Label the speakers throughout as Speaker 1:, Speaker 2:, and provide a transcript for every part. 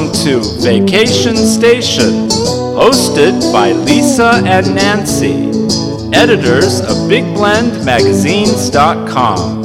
Speaker 1: Welcome to Vacation Station, hosted by Lisa and Nancy, editors of BigBlendMagazines.com.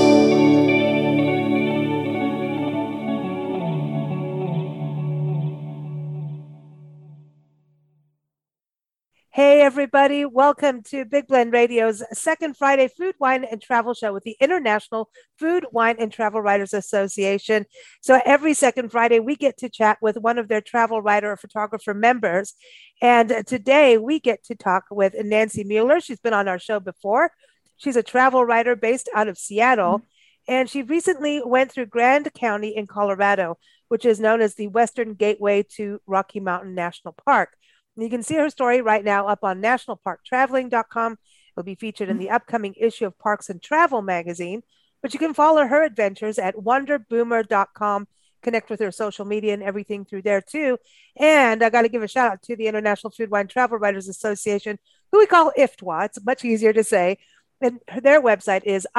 Speaker 2: Hey everybody, welcome to Big Blend Radio's second Friday Food, Wine, and Travel Show with the International Food, Wine, and Travel Writers Association. So every second Friday, we get to chat with one of their travel writer or photographer members. And today we get to talk with Nancy Mueller. She's been on our show before. She's a travel writer based out of Seattle. And she recently went through Grand County in Colorado, which is known as the Western Gateway to Rocky Mountain National Park. You can see her story right now up on nationalparktraveling.com. It'll be featured in the upcoming issue of Parks and Travel magazine, but you can follow her adventures at wonderboomer.com. Connect with her social media and everything through there too. And I got to give a shout out to the International Food, Wine, Travel Writers Association, who we call IFTWA. It's much easier to say. And their website is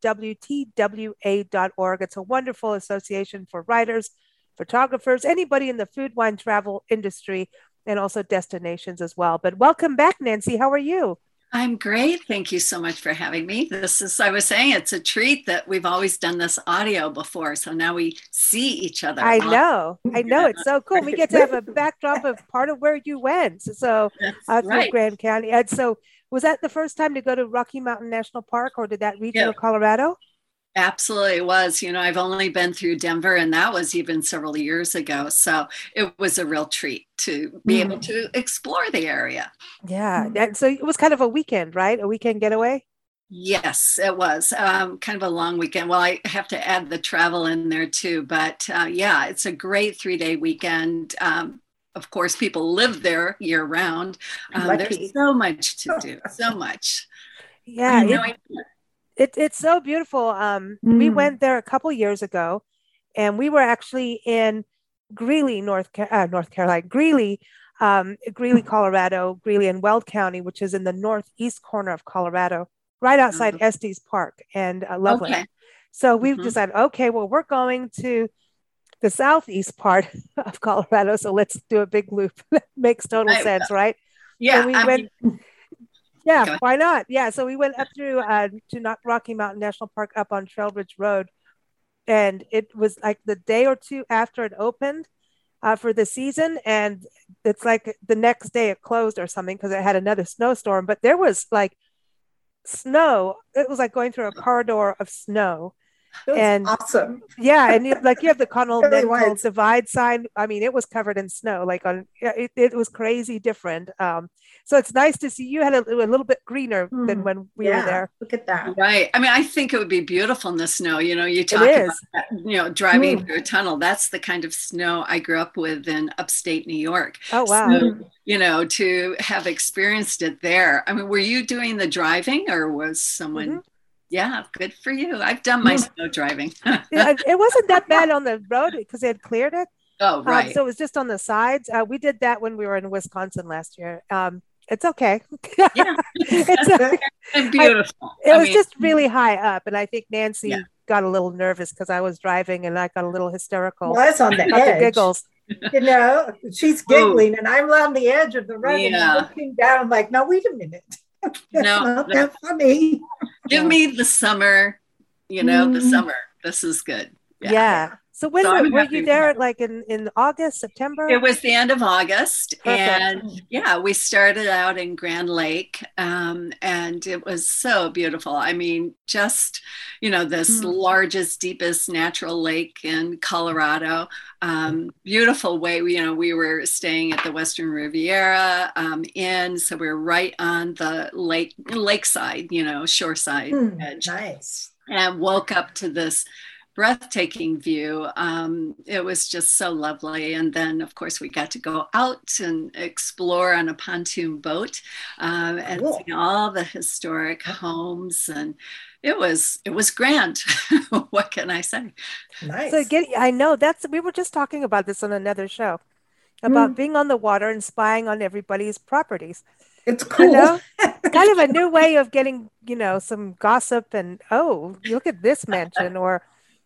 Speaker 2: ifwtwa.org. It's a wonderful association for writers, photographers, anybody in the food, wine, travel industry, and also destinations as well. But welcome back, Nancy. How are you?
Speaker 3: I'm great. Thank you so much for having me. I was saying, it's a treat that we've always done this audio before. So now we see each other.
Speaker 2: I know. It's so cool. We get to have a backdrop of part of where you went. So through Grand County. And so was that the first time to go to Rocky Mountain National Park, or did that reach you to Colorado?
Speaker 3: Absolutely, it was. I've only been through Denver, and that was even several years ago. So it was a real treat to be able to explore the area.
Speaker 2: Yeah. And so it was kind of a weekend, right? A weekend getaway?
Speaker 3: Yes, it was kind of a long weekend. Well, I have to add the travel in there too. But yeah, it's a great 3-day weekend. Of course, people live there year round. There's so much to do, so much.
Speaker 2: Yeah. It's so beautiful. We went there a couple years ago, and we were actually in Greeley, Greeley, Colorado, Greeley and Weld County, which is in the northeast corner of Colorado, right outside Estes Park and Loveland. Okay. So we've decided, well, we're going to the southeast part of Colorado, so let's do a big loop. Makes total sense, right?
Speaker 3: Yeah.
Speaker 2: So we went. Yeah, why not? Yeah, so we went up through to Rocky Mountain National Park up on Trail Ridge Road, and it was like the day or two after it opened for the season, and it's like the next day it closed or something because it had another snowstorm, but there was like snow. It was like going through a corridor of snow.
Speaker 4: And awesome.
Speaker 2: Yeah, and you have the Continental Divide sign. I mean, it was covered in snow. It was crazy different. So it's nice to see you had a little bit greener than when we were there.
Speaker 4: Look at that.
Speaker 3: Right. I mean, I think it would be beautiful in the snow. You talk about that, driving through a tunnel. That's the kind of snow I grew up with in upstate New York.
Speaker 2: Oh, wow.
Speaker 3: So, to have experienced it there. I mean, were you doing the driving, or was someone... Yeah, good for you. I've done my snow driving.
Speaker 2: It wasn't that bad on the road because they had cleared it.
Speaker 3: Oh, right.
Speaker 2: So it was just on the sides. We did that when we were in Wisconsin last year. It's okay.
Speaker 3: Yeah, it's beautiful.
Speaker 2: It was just really high up, and I think Nancy got a little nervous because I was driving, and I got a little hysterical.
Speaker 4: Well, I was on the edge.
Speaker 2: The giggles.
Speaker 4: She's giggling, and I'm on the edge of the road, and I'm looking down. I'm like, no, wait a minute. Not that funny.
Speaker 3: Give me the summer, the summer. This is good.
Speaker 2: Yeah. So when were you there? Like in August, September?
Speaker 3: It was the end of August. Perfect. And we started out in Grand Lake, and it was so beautiful. I mean, just, this largest, deepest natural lake in Colorado. Beautiful way. We were staying at the Western Riviera Inn, so we were right on the lakeside, shoreside edge.
Speaker 4: Nice.
Speaker 3: And woke up to this breathtaking view. It was just so lovely. And then, of course, we got to go out and explore on a pontoon boat and see all the historic homes. And it was grand. What can I say?
Speaker 4: Nice.
Speaker 2: So I know we were just talking about this on another show about being on the water and spying on everybody's properties.
Speaker 4: It's cool.
Speaker 2: Kind of a new way of getting, some gossip and, look at this mansion, or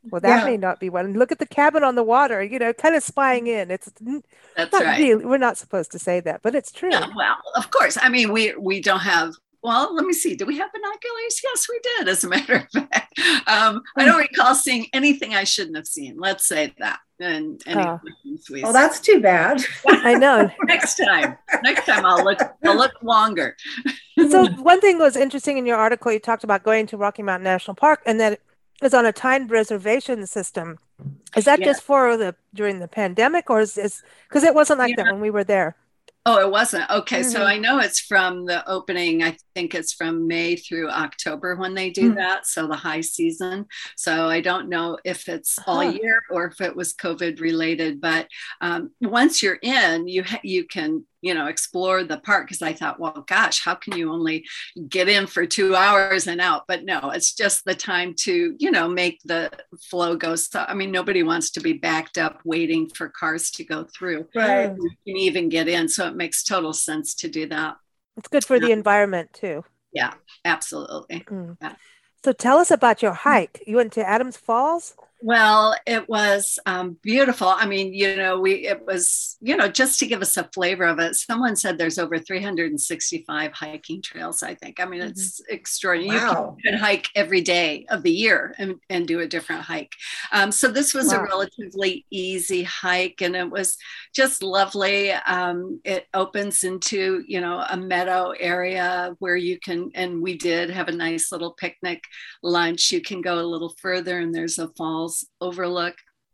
Speaker 2: Well, that may not be one. Look at the cabin on the water, you know, kind of spying in.
Speaker 3: That's
Speaker 2: not
Speaker 3: right.
Speaker 2: really, we're not supposed to say that, but it's true.
Speaker 3: Yeah, well, of course. I mean, we don't have, well, let me see. Do we have binoculars? Yes, we did, as a matter of fact. I don't recall seeing anything I shouldn't have seen. Let's say that. And
Speaker 4: well, that's too bad.
Speaker 2: I know.
Speaker 3: Next time I'll look longer.
Speaker 2: So one thing was interesting in your article, you talked about going to Rocky Mountain National Park, and that is on a timed reservation system. Is that just for during the pandemic, or is because it wasn't like that when we were there?
Speaker 3: Oh, it wasn't. Okay. So I know it's from the opening. I think it's from May through October when they do that. So the high season. So I don't know if it's all year or if it was COVID related, but once you're in, you can, you know, explore the park. Cause I thought, well, gosh, how can you only get in for 2 hours and out? But no, it's just the time to, you know, make the flow go. So, I mean, nobody wants to be backed up waiting for cars to go through.
Speaker 4: Right.
Speaker 3: You can even get in. So it makes total sense to do that.
Speaker 2: It's good for the environment too.
Speaker 3: Yeah, absolutely. Yeah.
Speaker 2: So tell us about your hike. You went to Adams Falls?
Speaker 3: Well, it was beautiful. I mean, you know, it was, you know, just to give us a flavor of it, someone said there's over 365 hiking trails, I think. I mean, it's extraordinary.
Speaker 4: Wow.
Speaker 3: You can hike every day of the year and do a different hike. So this was a relatively easy hike, and it was just lovely. It opens into, you know, a meadow area where you can, and we did have a nice little picnic lunch. You can go a little further and there's a falls overlook.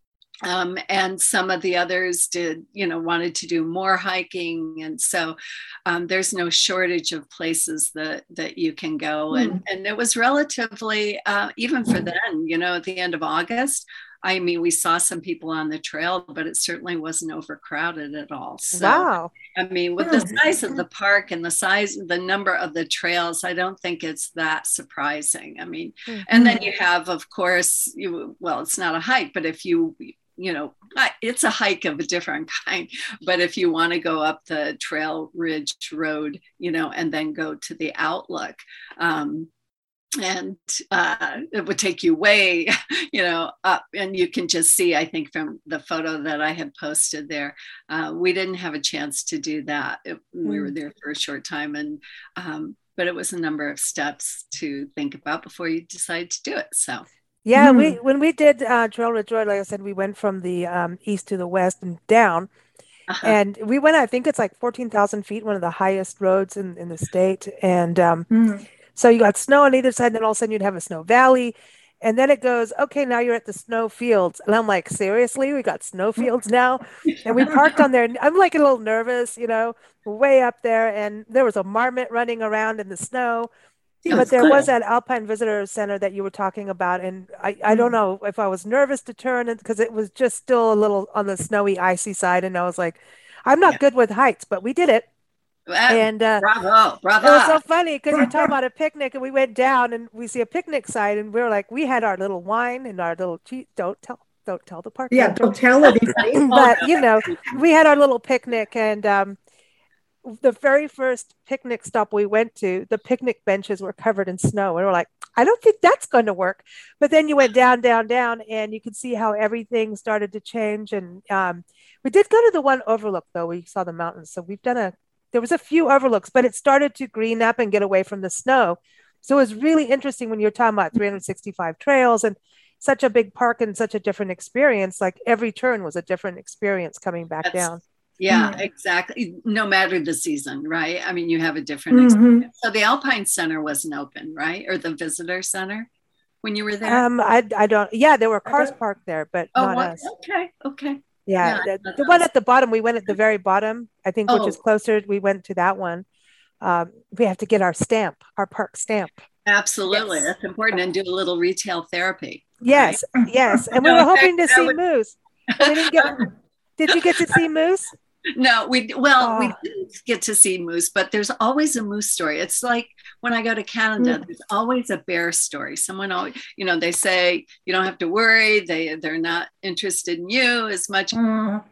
Speaker 3: And some of the others did, you know, wanted to do more hiking. And so there's no shortage of places that you can go. And it was relatively, even for then, you know, at the end of August, I mean, we saw some people on the trail, but it certainly wasn't overcrowded at all. So,
Speaker 2: wow.
Speaker 3: I mean, with the size of the park and the number of the trails, I don't think it's that surprising. I mean, and then you have, of course, well, it's not a hike, but if you know, it's a hike of a different kind. But if you want to go up the Trail Ridge Road, you know, and then go to the Outlook, and it would take you way, you know, up, and you can just see, I think from the photo that I had posted there, we didn't have a chance to do that. We were there for a short time, and but it was a number of steps to think about before you decide to do it. So
Speaker 2: yeah, when we did Trail Ridge Road, like I said, we went from the east to the west and down. And we went, I think it's like 14,000 feet, one of the highest roads in the state. And so you got snow on either side, and then all of a sudden you'd have a snow valley. And then it goes, okay, now you're at the snow fields. And I'm like, seriously, we got snow fields now? And we parked on there. And I'm like a little nervous, you know, way up there. And there was a marmot running around in the snow. But there was that Alpine Visitor Center that you were talking about. And I don't know if I was nervous to turn it because it was just still a little on the snowy, icy side. And I was like, I'm not good with heights, but we did it. And
Speaker 3: bravo.
Speaker 2: It was so funny because you're talking about a picnic, and we went down and we see a picnic site, and we were like, we had our little wine and our little cheese. Don't tell the park.
Speaker 4: Yeah, don't tell anybody.
Speaker 2: But you know, we had our little picnic, and the very first picnic stop we went to, the picnic benches were covered in snow, and we're like, I don't think that's going to work. But then you went down, and you could see how everything started to change. And we did go to the one overlook though. We saw the mountains, so there was a few overlooks, but it started to green up and get away from the snow. So it was really interesting when you're talking about 365 trails and such a big park and such a different experience. Like every turn was a different experience coming back down.
Speaker 3: Yeah, exactly. No matter the season, right? I mean, you have a different experience. So the Alpine Center wasn't open, right? Or the Visitor Center when you were there?
Speaker 2: I don't, yeah, there were cars parked there, but not us.
Speaker 3: Okay.
Speaker 2: Yeah, the one at the bottom, we went at the very bottom, I think, which is closer. We went to that one. We have to get our stamp, our park stamp.
Speaker 3: Absolutely. Yes. That's important. And do a little retail therapy.
Speaker 2: Yes, right? Yes. And we were hoping to see moose. We didn't get, did you get to see moose?
Speaker 3: No, we didn't get to see moose, but there's always a moose story. It's like when I go to Canada, there's always a bear story. Someone always, they say you don't have to worry. They're not interested in you as much.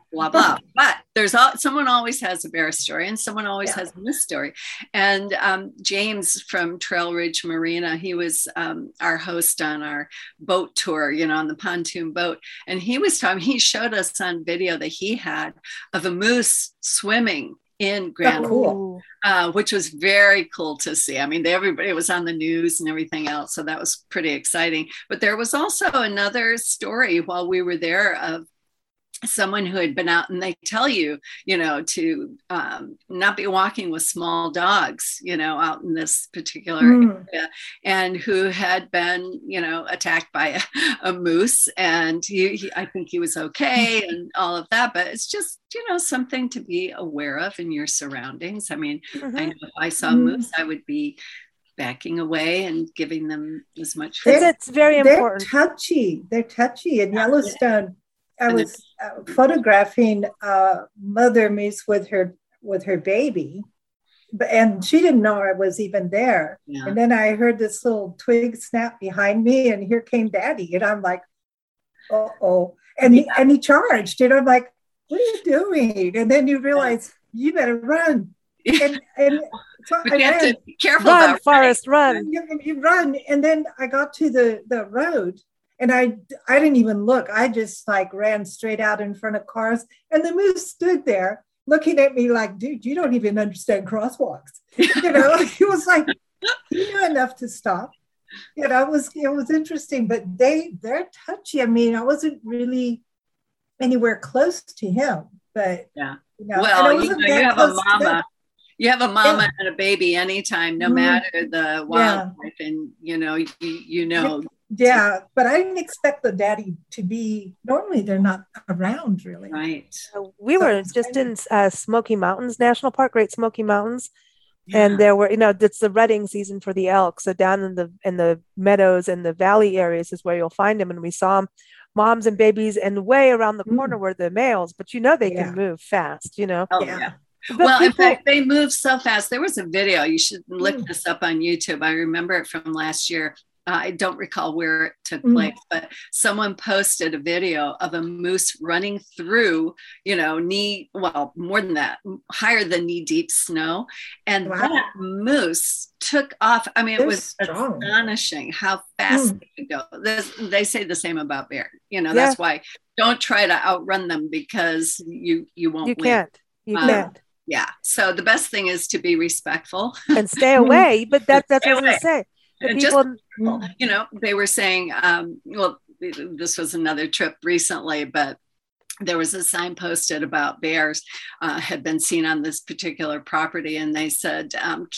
Speaker 3: blah, blah. But someone always has a bear story and someone always has a moose story. And James from Trail Ridge Marina, he was our host on our boat tour, on the pontoon boat. And he showed us on video that he had of a moose swimming in Grand Lake, which was very cool to see. I mean, everybody was on the news and everything else. So that was pretty exciting. But there was also another story while we were there of someone who had been out, and they tell you, to not be walking with small dogs, out in this particular area, and who had been, attacked by a moose, and I think he was okay and all of that, but it's just, something to be aware of in your surroundings. I mean, I know if I saw a moose, I would be backing away and giving them as much food.
Speaker 2: It's very important.
Speaker 4: They're touchy in Yellowstone. I was photographing mother moose with her baby, and she didn't know I was even there. Yeah. And then I heard this little twig snap behind me, and here came Daddy, and I'm like, uh-oh. And he charged, and I'm like, what are you doing? And then you realize you better run. And so
Speaker 3: but you have to be careful.
Speaker 2: Run, Forrest, run.
Speaker 4: You run, and then I got to the road. And I didn't even look. I just ran straight out in front of cars. And the moose stood there looking at me like, dude, you don't even understand crosswalks. He was like, you knew enough to stop. It was interesting, but they're touchy. I mean, I wasn't really anywhere close to him, but
Speaker 3: well, you have a mama. You have a mama and a baby anytime, no matter the wildlife, and
Speaker 4: Yeah, but I didn't expect the daddy to be. Normally, they're not around, really.
Speaker 3: Right.
Speaker 2: We were just in Smoky Mountains National Park, Great Smoky Mountains, and there were, it's the rutting season for the elk. So down in the meadows and the valley areas is where you'll find them. And we saw them, moms and babies, and way around the corner were the males. But they can move fast.
Speaker 3: Oh, yeah. But in fact, they move so fast. There was a video. You should look this up on YouTube. I remember it from last year. I don't recall where it took place, but someone posted a video of a moose running through, more than that, higher than knee deep snow. And that moose took off. I mean, it was astonishing how fast they could go. They say the same about bear. That's why don't try to outrun them, because you won't win.
Speaker 2: You can't.
Speaker 3: Yeah. So the best thing is to be respectful
Speaker 2: and stay away. But that's what I was going to say.
Speaker 3: They were saying, this was another trip recently, but there was a sign posted about bears had been seen on this particular property. And they said,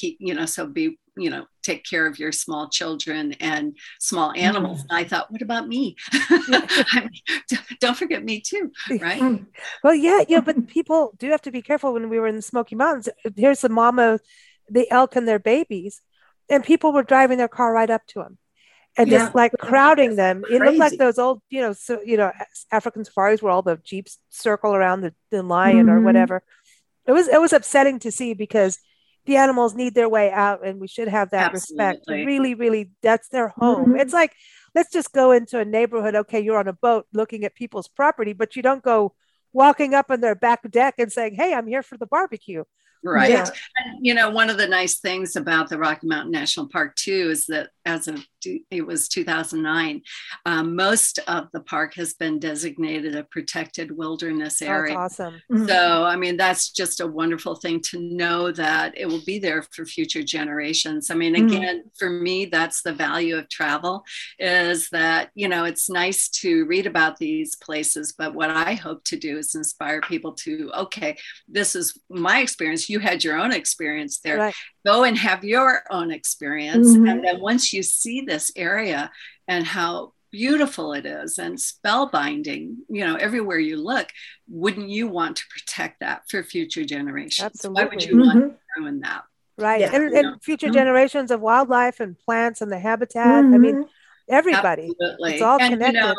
Speaker 3: take care of your small children and small animals. And I thought, what about me? Don't forget me too, right?
Speaker 2: Well, but people do have to be careful. When we were in the Smoky Mountains, here's the mama, the elk and their babies, and people were driving their car right up to them and just crowding them. It looked like those old, African safaris where all the jeeps circle around the lion or whatever. It was upsetting to see, because the animals need their way out, and we should have that respect. Really, really, that's their home. It's like, let's just go into a neighborhood. Okay, you're on a boat looking at people's property, but you don't go walking up on their back deck and saying, hey, I'm here for the barbecue.
Speaker 3: Right. Yeah. And, one of the nice things about the Rocky Mountain National Park, too, is that as of it was 2009, most of the park has been designated a protected wilderness area.
Speaker 2: That's awesome.
Speaker 3: So, I mean, that's just a wonderful thing to know that it will be there for future generations. I mean, again, for me, that's the value of travel, is that, it's nice to read about these places, but what I hope to do is inspire people to, okay, this is my experience. You had your own experience there. Right. Go and have your own experience. And then once you see this area and how beautiful it is and spellbinding, everywhere you look, wouldn't you want to protect that for future generations?
Speaker 2: Absolutely.
Speaker 3: Why would you want to ruin that?
Speaker 2: Right. Yeah. And future generations of wildlife and plants and the habitat. I mean, everybody.
Speaker 3: Absolutely.
Speaker 2: It's all connected.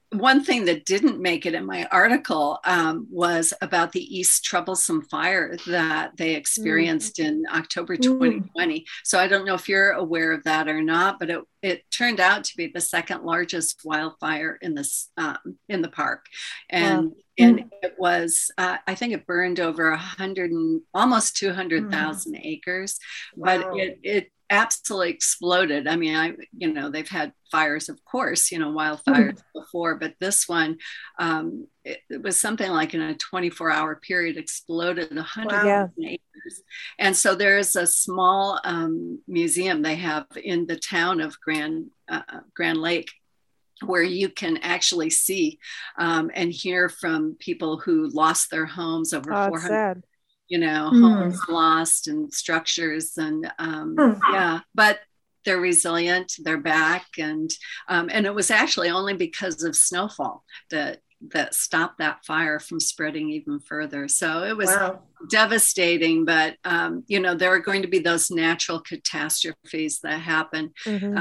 Speaker 3: one thing that didn't make it in my article was about the East Troublesome Fire that they experienced in October 2020. So I don't know if you're aware of that or not, but it turned out to be the second largest wildfire in the park, and it was I think it burned over 100 and almost 200,000 acres, but it absolutely exploded. I mean, they've had fires, of course, wildfires before, but this one, it was something like in a 24-hour period, exploded 100 acres. And so there's a small museum they have in the town of Grand Lake, where you can actually see and hear from people who lost their homes, over 400 homes lost and structures, and but they're resilient, they're back, and it was actually only because of snowfall that stopped that fire from spreading even further. So it was devastating, but there are going to be those natural catastrophes that happen,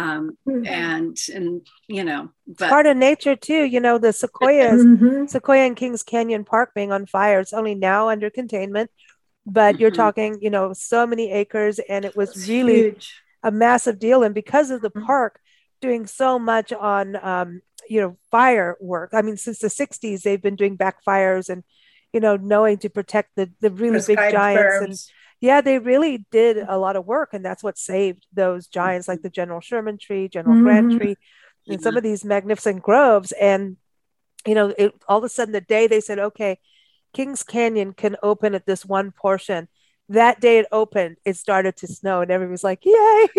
Speaker 3: and but
Speaker 2: part of nature too. The sequoias, Sequoia and Kings Canyon Park being on fire. It's only now under containment, but you're talking, so many acres, and it was really huge. A massive deal. And because of the park doing so much on, firework. I mean, since the 60s, they've been doing backfires and, knowing to protect the really big giants. And they really did a lot of work. And that's what saved those giants, like the General Sherman tree, General Grant tree, and some of these magnificent groves. And, all of a sudden the day they said, okay, Kings Canyon can open at this one portion. That day it opened, it started to snow, and everyone was like, "Yay!"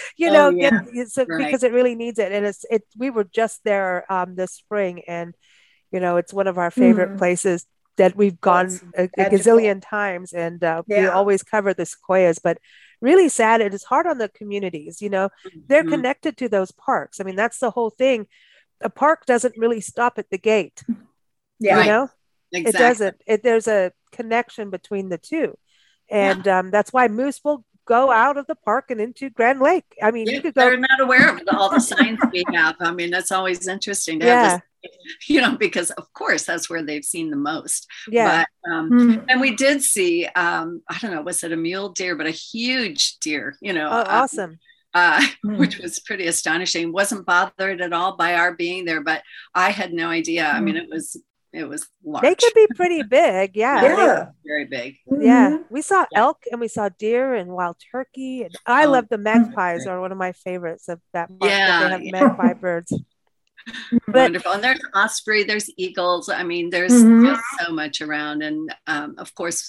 Speaker 2: Because it really needs it. And we were just there this spring, and it's one of our favorite places that we've gone a gazillion times, and we always cover the sequoias. But really sad, it is hard on the communities. They're connected to those parks. I mean, that's the whole thing. A park doesn't really stop at the gate. Exactly. It doesn't. There's a connection between the two. And that's why moose will go out of the park and into Grand Lake. I mean, you could go.
Speaker 3: They're not aware of all the signs we have. I mean, that's always interesting to have this, because of course that's where they've seen the most. But, and we did see, I don't know, was it a mule deer, but a huge deer,
Speaker 2: awesome.
Speaker 3: Which was pretty astonishing. Wasn't bothered at all by our being there, but I had no idea. I mean, it was large.
Speaker 2: They could be pretty big.
Speaker 3: Very big.
Speaker 2: We saw elk, and we saw deer and wild turkey, and I love the magpies. Are one of my favorites of that park. They have magpie birds.
Speaker 3: Wonderful. And there's osprey, there's eagles. I mean, there's just so much around, and of course,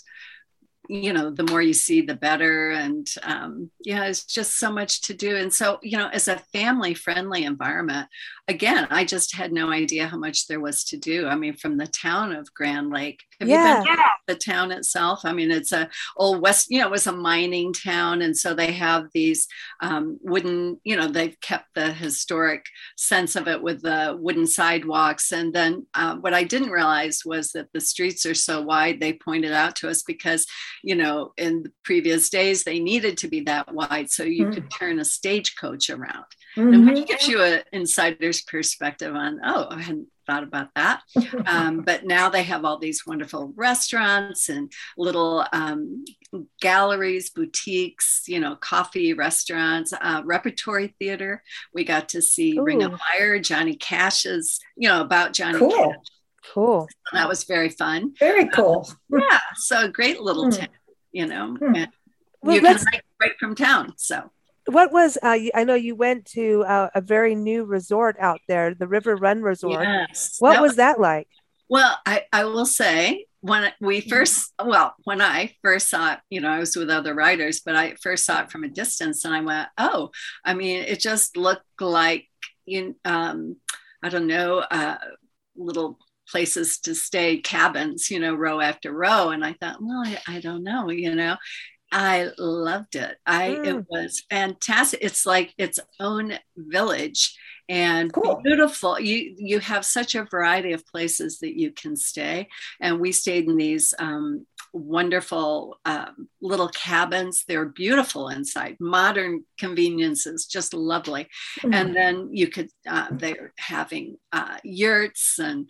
Speaker 3: the more you see, the better. And it's just so much to do. And so, as a family friendly environment, again, I just had no idea how much there was to do. I mean, from the town of Grand Lake. Have you been to the town itself? I mean, it's a old West, it was a mining town. And so they have these wooden, they've kept the historic sense of it with the wooden sidewalks. And then what I didn't realize was that the streets are so wide, they pointed out to us, because in the previous days, they needed to be that wide so you could turn a stagecoach around. And which gives you an insider's perspective on, I hadn't thought about that. But now they have all these wonderful restaurants and little galleries, boutiques, coffee restaurants, repertory theater. We got to see Ring of Fire, Johnny Cash's, about Johnny Cash.
Speaker 2: Cool.
Speaker 3: So that was very fun.
Speaker 4: Very cool.
Speaker 3: So a great little town, and you can hike right from town. So
Speaker 2: what was, I know you went to a very new resort out there, the River Run Resort.
Speaker 3: Yes.
Speaker 2: What was that like?
Speaker 3: Well, I will say, when I first saw it, I was with other writers, but I first saw it from a distance, and I went, I mean, it just looked like, I don't know, little places to stay, cabins, row after row. And I thought, well, I don't know, I loved it. It was fantastic. It's like its own village, and beautiful. You have such a variety of places that you can stay. And we stayed in these wonderful little cabins. They're beautiful inside, modern conveniences, just lovely. Mm-hmm. And then you could, they're having yurts and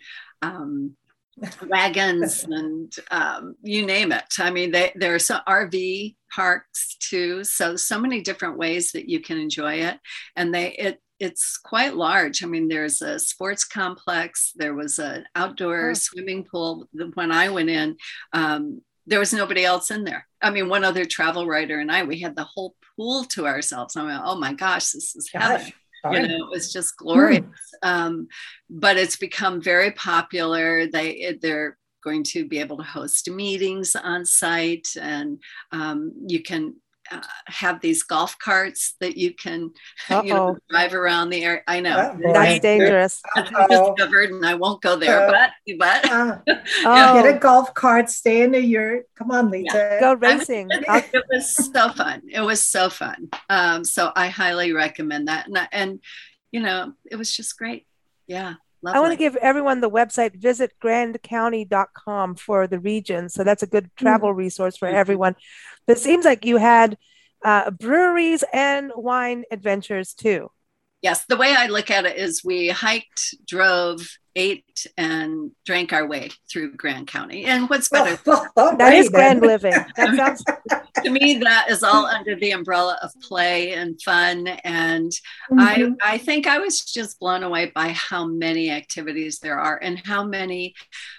Speaker 3: wagons and you name it. I mean, there are some RV parks too. So many different ways that you can enjoy it. And it's quite large. I mean, there's a sports complex. There was an outdoor swimming pool. When I went in, there was nobody else in there. I mean, one other travel writer and we had the whole pool to ourselves. I went, oh my gosh, this is heaven. You know, it was just glorious. But it's become very popular. They're going to be able to host meetings on site, and you can have these golf carts that you can drive around the area. I know
Speaker 2: that's dangerous.
Speaker 3: That's discovered, and I won't go there. But
Speaker 4: get a golf cart, stay in the yurt. Come on, Lisa,
Speaker 2: go racing.
Speaker 3: It was so fun. It was so fun. So I highly recommend that, and you know, it was just great. Yeah. Lovely.
Speaker 2: I want to give everyone the website, visit grandcounty.com for the region. So that's a good travel resource for everyone. But it seems like you had breweries and wine adventures too.
Speaker 3: Yes. The way I look at it is we hiked, drove, ate, and drank our way through Grand County. And what's better?
Speaker 2: That is grand living. That sounds...
Speaker 3: To me, that is all under the umbrella of play and fun. And I think I was just blown away by how many activities there are and how many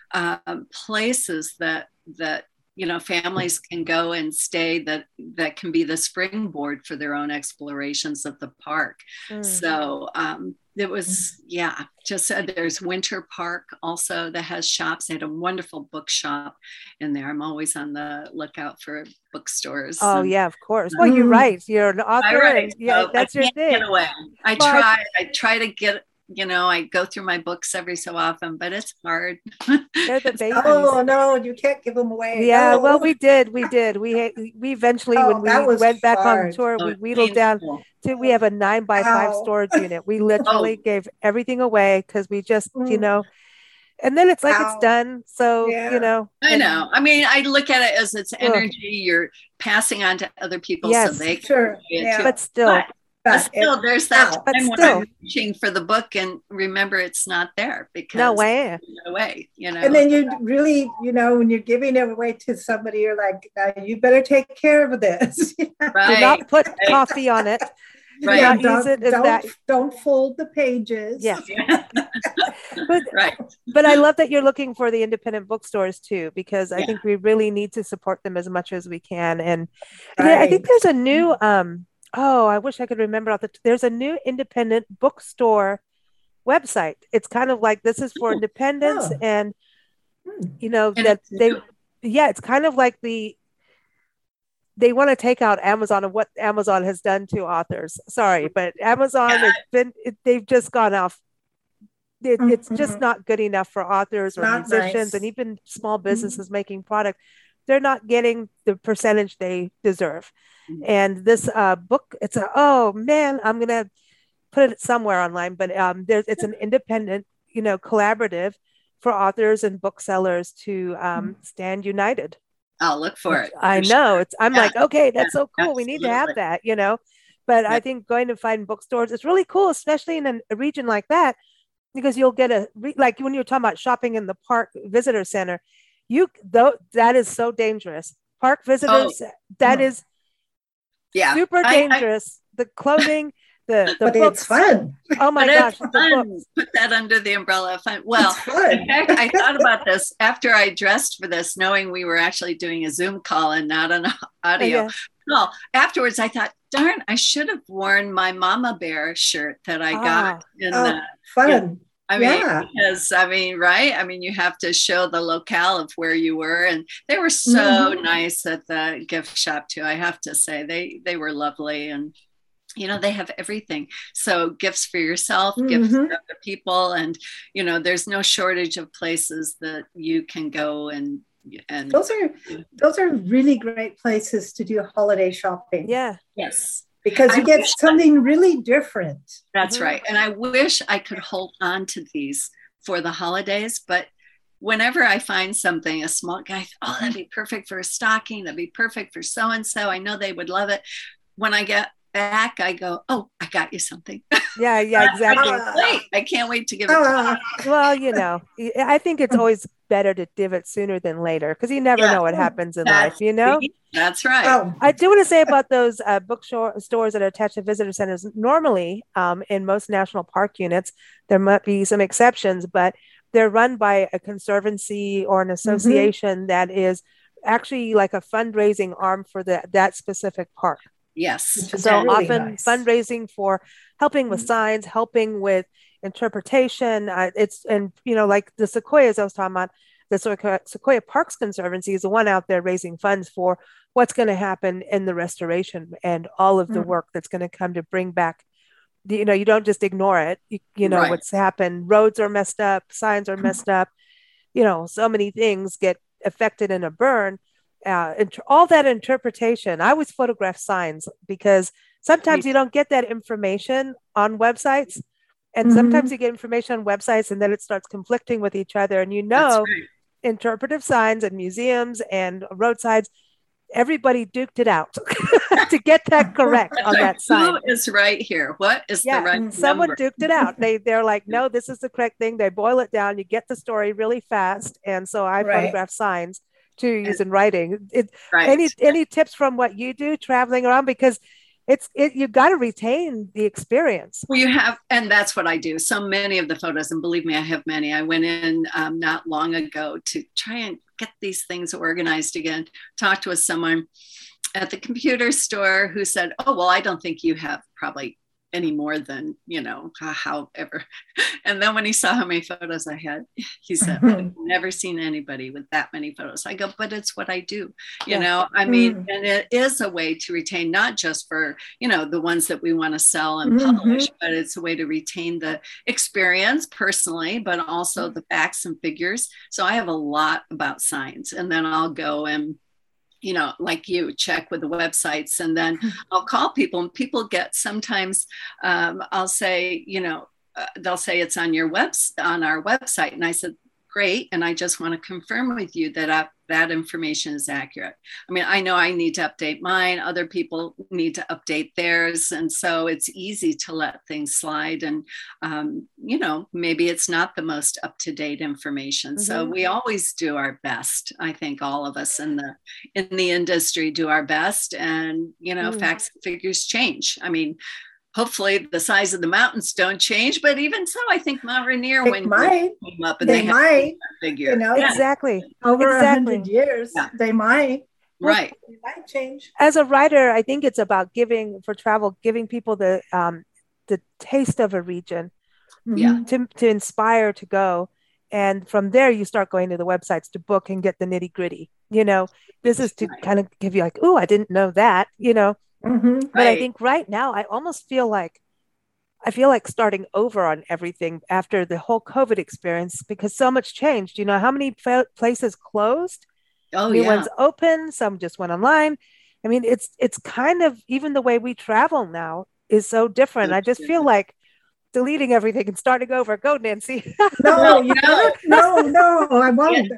Speaker 3: places that you know, families can go and stay that can be the springboard for their own explorations of the park. So it was, just there's Winter Park also that has shops. They had a wonderful bookshop in there. I'm always on the lookout for bookstores.
Speaker 2: Oh, yeah, of course. Well, you're right. You're an author.
Speaker 3: Right.
Speaker 2: Yeah, that's your thing.
Speaker 3: Get away. I try to get, you know, I go through my books every so often, but it's hard.
Speaker 2: They're the babies.
Speaker 4: Oh, no, you can't give them away.
Speaker 2: Yeah,
Speaker 4: no.
Speaker 2: well, we did. We eventually, when we went back on tour, we wheedled down to, we have a 9x5 storage unit. We literally gave everything away because we just, you know, and then it's like it's done. So, you know.
Speaker 3: I know. I mean, I look at it as it's energy you're passing on to other people so they can
Speaker 2: it too. But still.
Speaker 3: But still, there's that time when I'm reaching for the book and remember it's not there because
Speaker 2: no way,
Speaker 3: you know.
Speaker 4: And then you really, you know, when you're giving it away to somebody, you're like, you better take care of this.
Speaker 2: Right. Do not put coffee on it.
Speaker 3: Right.
Speaker 2: Not use it
Speaker 4: don't fold the pages.
Speaker 2: Yeah. But I love that you're looking for the independent bookstores too, because I think we really need to support them as much as we can. And I think there's a new I wish I could remember there's a new independent bookstore website. It's kind of like, this is for independents and you know, that it's kind of like they want to take out Amazon and what Amazon has done to authors. Sorry, but Amazon they've just gone off. It's just not good enough for authors or musicians and even small businesses making product. They're not getting the percentage they deserve. And this book, it's I'm gonna put it somewhere online, but it's an independent, you know, collaborative for authors and booksellers to stand united.
Speaker 3: I'll look for it.
Speaker 2: I know I'm like, okay, that's so cool. Absolutely. We need to have that, you know. But I think going to find bookstores is really cool, especially in a region like that, because you'll get like when you're talking about shopping in the park visitor center, that is so dangerous. Park visitors, that is super dangerous. The clothing, the
Speaker 4: but
Speaker 2: books.
Speaker 4: It's fun.
Speaker 2: Oh my gosh. The
Speaker 3: put that under the umbrella of fun. Well, in fact, I thought about this after I dressed for this, knowing we were actually doing a Zoom call and not an audio. Well, afterwards I thought, darn, I should have worn my Mama Bear shirt that I got in the
Speaker 4: fun.
Speaker 3: Because right? I mean, you have to show the locale of where you were, and they were so nice at the gift shop too. I have to say, they were lovely, and you know, they have everything. So gifts for yourself, gifts for other people, and you know, there's no shortage of places that you can go and
Speaker 4: those are really great places to do holiday shopping.
Speaker 2: Yeah.
Speaker 3: Yes.
Speaker 4: Because you get something really different.
Speaker 3: That's right. And I wish I could hold on to these for the holidays, but whenever I find something, a small guy, oh, that'd be perfect for a stocking. That'd be perfect for so-and-so. I know they would love it. When I get back, I go, oh, I got you something.
Speaker 2: Yeah, exactly.
Speaker 3: I can't wait to give it to you.
Speaker 2: Well, I think it's always better to give it sooner than later because you never know what happens in life,
Speaker 3: That's right.
Speaker 2: Oh. I do want to say about those bookstores that are attached to visitor centers. Normally, in most national park units, there might be some exceptions, but they're run by a conservancy or an association that is actually like a fundraising arm for that specific park.
Speaker 3: Yes.
Speaker 2: So really often fundraising for helping with signs, helping with interpretation. Like the Sequoias I was talking about, the Sequoia Parks Conservancy is the one out there raising funds for what's going to happen in the restoration and all of the work that's going to come to bring back. You don't just ignore it. You know what's happened. Roads are messed up. Signs are messed up. So many things get affected in a burn. All that interpretation. I always photograph signs because sometimes you don't get that information on websites. And sometimes you get information on websites and then it starts conflicting with each other. And interpretive signs and museums and roadsides, everybody duked it out to get that correct on that sign.
Speaker 3: Who is right here? What is the right
Speaker 2: someone
Speaker 3: number?
Speaker 2: Duked it out. They're like, no, this is the correct thing. They boil it down. You get the story really fast. And so I photograph signs to use in writing. Any tips from what you do traveling around? Because you got to retain the experience.
Speaker 3: Well, you have, and that's what I do. So many of the photos, and believe me, I have many. I went in not long ago to try and get these things organized again. Talked with someone at the computer store who said, oh, well, I don't think you have probably any more than, however. And then when he saw how many photos I had, he said, I've never seen anybody with that many photos. I go, but it's what I do, I mean, and it is a way to retain, not just for, the ones that we want to sell and publish, but it's a way to retain the experience personally, but also the facts and figures. So I have a lot about signs, and then I'll go and like you check with the websites, and then I'll call people, and people get sometimes I'll say, they'll say it's on on our website. And I said, great. And I just want to confirm with you that that information is accurate. I mean, I know I need to update mine. Other people need to update theirs. And so it's easy to let things slide. And, maybe it's not the most up-to-date information. So we always do our best. I think all of us in the industry do our best. And, facts and figures change. I mean, hopefully the size of the mountains don't change, but even so, I think Mount Rainier came up and they might figure.
Speaker 2: Exactly.
Speaker 4: Over 100 years, they might.
Speaker 3: Right.
Speaker 4: It might change.
Speaker 2: As a writer, I think it's about giving people the taste of a region, to inspire to go. And from there, you start going to the websites to book and get the nitty gritty. This is to kind of give you like, oh, I didn't know that, But I think right now I almost feel like starting over on everything after the whole COVID experience, because so much changed. How many places closed? New ones open, some just went online. I mean, it's kind of, even the way we travel now is so different. I just feel like deleting everything and starting over. Go, Nancy.
Speaker 4: No, I won't.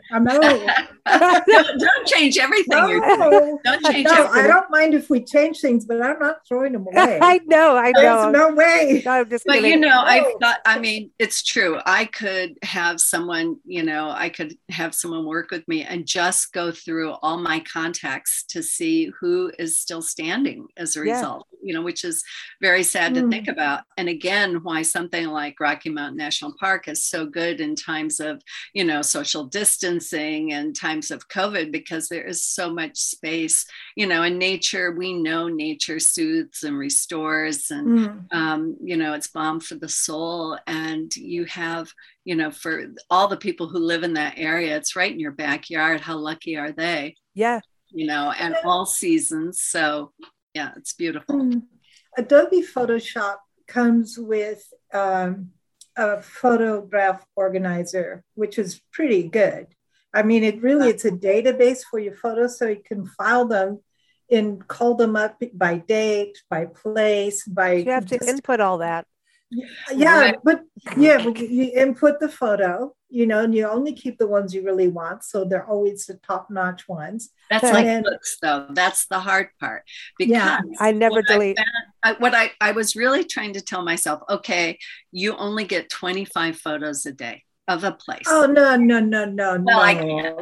Speaker 3: Don't change everything. Don't change everything.
Speaker 4: I don't mind if we change things, but I'm not throwing them away.
Speaker 2: I know.
Speaker 4: There's no way.
Speaker 2: No, I'm just
Speaker 3: but I thought, I mean, it's true. I could have someone, work with me and just go through all my contacts to see who is still standing as a result, which is very sad to think about. And again, why something like Rocky Mountain National Park is so good in times of, social distancing and times of COVID, because there is so much space, in nature. We know nature soothes and restores, and, it's balm for the soul. And you have, for all the people who live in that area, it's right in your backyard. How lucky are they?
Speaker 2: Yeah.
Speaker 3: And all seasons. So yeah, it's beautiful.
Speaker 4: Adobe Photoshop comes with a photograph organizer, which is pretty good. I mean, it's a database for your photos, so you can file them and call them up by date, by place, by.
Speaker 2: You have to input all that.
Speaker 4: Yeah, but you input the photo, and you only keep the ones you really want. So they're always the top-notch ones.
Speaker 3: That's like books, though. That's the hard part. Because
Speaker 2: I never delete.
Speaker 3: I was really trying to tell myself, okay, you only get 25 photos a day of a place.
Speaker 4: Oh, no.
Speaker 3: Well, I can't.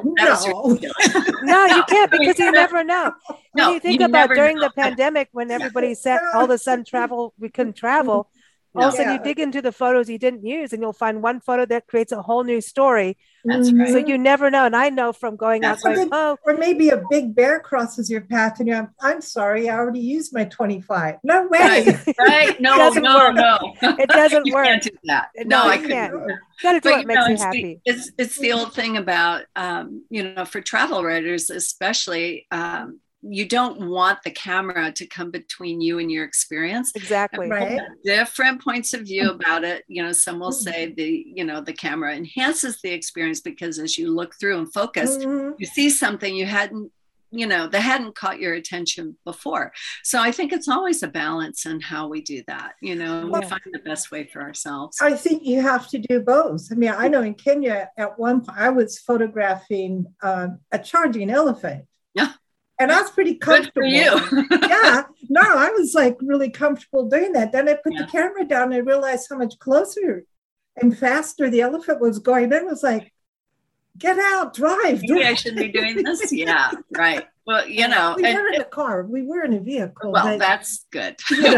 Speaker 2: No, you can't, because you never know. When you think about during the pandemic, when everybody said all of a sudden we couldn't travel, all of a sudden you dig into the photos you didn't use and you'll find one photo that creates a whole new story.
Speaker 3: That's right.
Speaker 2: So you never know. And I know from going out going,
Speaker 4: or maybe a big bear crosses your path and I'm sorry, I already used my 25. No way.
Speaker 3: Right. No.
Speaker 2: It doesn't work.
Speaker 3: Can't do that.
Speaker 2: No, I can't. You got to do what makes you happy.
Speaker 3: It's the old thing about, for travel writers, especially, you don't want the camera to come between you and your experience.
Speaker 2: Exactly.
Speaker 4: Right.
Speaker 3: Different points of view about it. Some will say the camera enhances the experience because as you look through and focus, you see something you hadn't, that hadn't caught your attention before. So I think it's always a balance in how we do that. We find the best way for ourselves.
Speaker 4: I think you have to do both. I mean, I know in Kenya at one point I was photographing a charging elephant.
Speaker 3: Yeah.
Speaker 4: And I was pretty comfortable.
Speaker 3: Good for you.
Speaker 4: Yeah. No, I was like really comfortable doing that. Then I put the camera down and I realized how much closer and faster the elephant was going. Then it was like, get out, drive.
Speaker 3: Maybe I shouldn't be doing this. Yeah, right. Well,
Speaker 4: we were in a car. We were in a vehicle.
Speaker 3: Well, that's good.
Speaker 2: Maybe,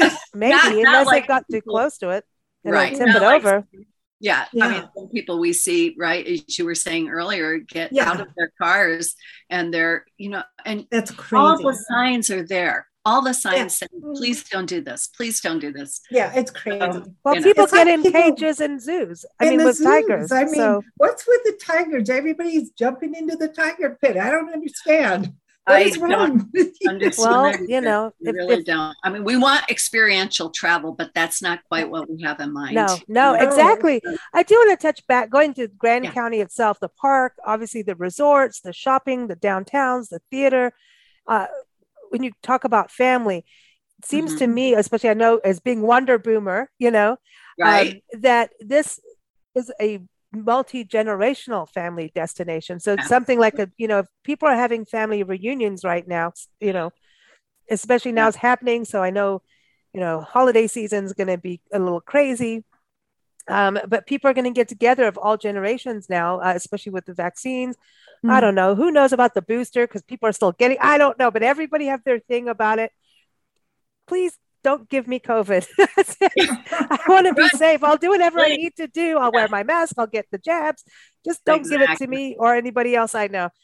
Speaker 2: unless they got too close to it and tip it over.
Speaker 3: Yeah. I mean, some people we see, right, as you were saying earlier, get out of their cars and they're, and
Speaker 4: that's crazy.
Speaker 3: All the signs are there. All the signs saying, please don't do this. Please don't do this.
Speaker 4: Yeah, it's crazy.
Speaker 2: People get in cages and zoos. With tigers.
Speaker 4: I mean, what's with the tigers? Everybody's jumping into the tiger pit. I don't understand.
Speaker 3: I don't understand.
Speaker 2: Well,
Speaker 3: we really don't. I mean, we want experiential travel, but that's not quite what we have in mind.
Speaker 2: No, exactly. I do want to touch back, going to Grand County itself, the park, obviously the resorts, the shopping, the downtowns, the theater. When you talk about family, it seems to me, especially I know as being Wonder Boomer,
Speaker 3: right,
Speaker 2: that this is a multi-generational family destination. So something like if people are having family reunions right now, especially now it's happening. So I know, holiday season is going to be a little crazy. But people are going to get together of all generations now, especially with the vaccines. I don't know. Who knows about the booster? Because people are still I don't know, but everybody have their thing about it. Please don't give me COVID. I want to be safe. I'll do whatever I need to do. I'll wear my mask. I'll get the jabs. Just don't give it to me or anybody else I know.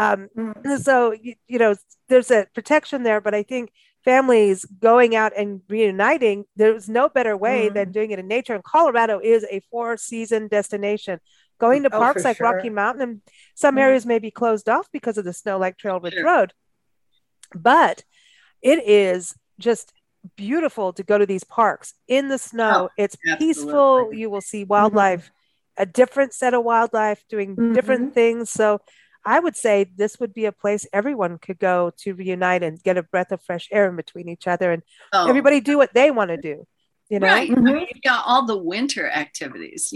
Speaker 2: So, there's a protection there, but I think families going out and reuniting, there's no better way than doing it in nature. And Colorado is a 4-season destination. Going to parks like Rocky Mountain, and some areas may be closed off because of the snow, like Trail Ridge Road. But it is just beautiful to go to these parks in the snow. It's peaceful. You will see wildlife, a different set of wildlife doing different things. So I would say this would be a place everyone could go to reunite and get a breath of fresh air in between each other, and everybody do what they want to do.
Speaker 3: Right. I mean, you've got all the winter activities,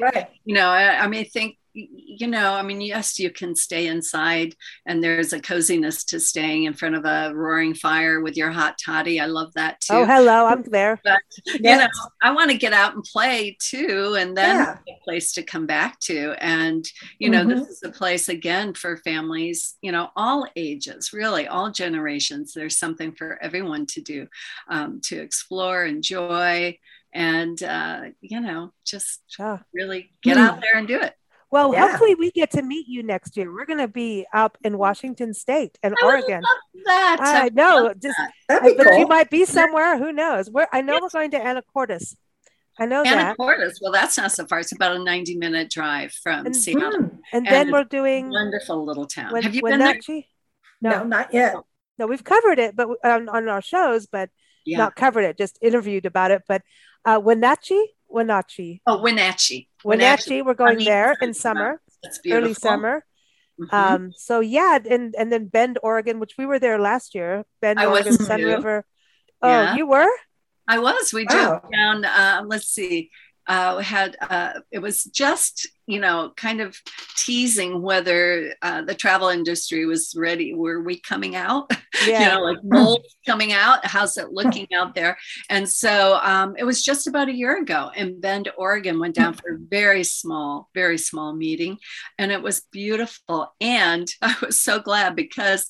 Speaker 3: yes, you can stay inside and there's a coziness to staying in front of a roaring fire with your hot toddy. I love that too.
Speaker 2: Oh, hello. I'm there.
Speaker 3: But, I want to get out and play too. And then a place to come back to. And, this is a place again for families, all ages, really all generations. There's something for everyone to do, to explore, enjoy, and, just really get out there and do it.
Speaker 2: Well, hopefully we get to meet you next year. We're going to be up in Washington State and Oregon.
Speaker 3: That.
Speaker 2: I know. But
Speaker 4: cool.
Speaker 2: You might be somewhere. Who knows? I know we're going to Anacortes. I know that.
Speaker 3: Anacortes. Well, that's not so far. It's about a 90-minute drive from Seattle.
Speaker 2: And then we're doing
Speaker 3: wonderful little town. Have you been there?
Speaker 4: No, not yet.
Speaker 2: No, we've covered it, but on our shows, but not covered it. Just interviewed about it. But Wenatchee.
Speaker 3: Oh, Wenatchee.
Speaker 2: We're going there in summer, early summer. And then Bend, Oregon, which we were there last year. Bend, Oregon, Sun River. Oh, you were?
Speaker 3: I was. We drove down, let's see, had it was just, kind of teasing whether the travel industry was ready. Were we coming out?
Speaker 2: Yeah.
Speaker 3: Like mold coming out. How's it looking out there? And so it was just about a year ago in Bend, Oregon. Went down for a very small meeting, and it was beautiful. And I was so glad because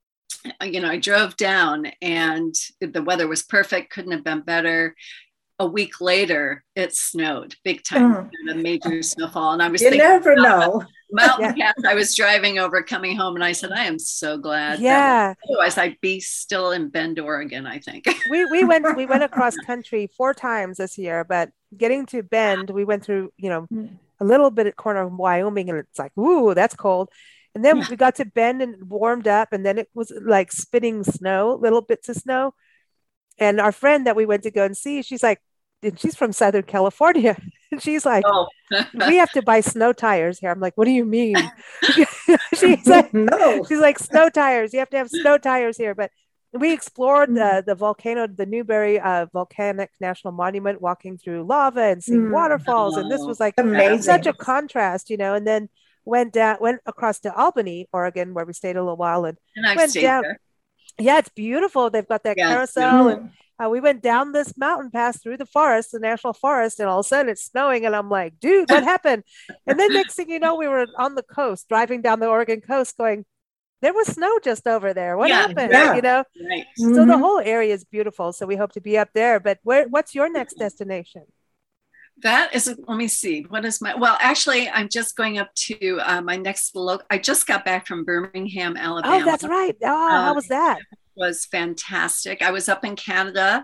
Speaker 3: I drove down and the weather was perfect. Couldn't have been better. A week later, it snowed big time, a major snowfall. And I was thinking,
Speaker 4: never know.
Speaker 3: Mountain pass I was driving over, coming home, and I said, I am so glad.
Speaker 2: Yeah.
Speaker 3: Otherwise, I'd be still in Bend, Oregon, I think.
Speaker 2: we went across country 4 times this year, but getting to Bend, we went through, a little bit at corner of Wyoming, and it's like, ooh, that's cold. And then we got to Bend and warmed up, and then it was like spitting snow, little bits of snow. And our friend that we went to go and see, she's like, and she's from Southern California. And she's like, we have to buy snow tires here. I'm like, what do you mean? She's like, no. She's like, snow tires. You have to have snow tires here. But we explored the volcano, the Newberry Volcanic National Monument, walking through lava and seeing waterfalls. And this was like amazing. Such a contrast, and then went across to Albany, Oregon, where we stayed a little while. And
Speaker 3: I've stayed there.
Speaker 2: Yeah, it's beautiful. They've got that carousel. And we went down this mountain pass through the forest, the national forest, and all of a sudden it's snowing. And I'm like, dude, what happened? And then next thing you know, we were on the coast, driving down the Oregon coast going, there was snow just let happened?
Speaker 3: Yeah. Right.
Speaker 2: So the whole area is beautiful. So we hope to be up there. But what's your next destination?
Speaker 3: That is, let me see. What is actually, I'm just going up to my next I just got back from Birmingham, Alabama.
Speaker 2: Oh, that's right. Oh, how was that?
Speaker 3: Was fantastic. I was up in Canada,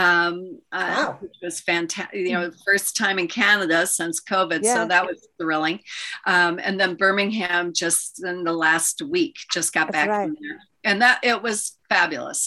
Speaker 3: which was fantastic. The first time in Canada since COVID, so that was thrilling. And then Birmingham just in the last week, just got back from there, and it was fabulous.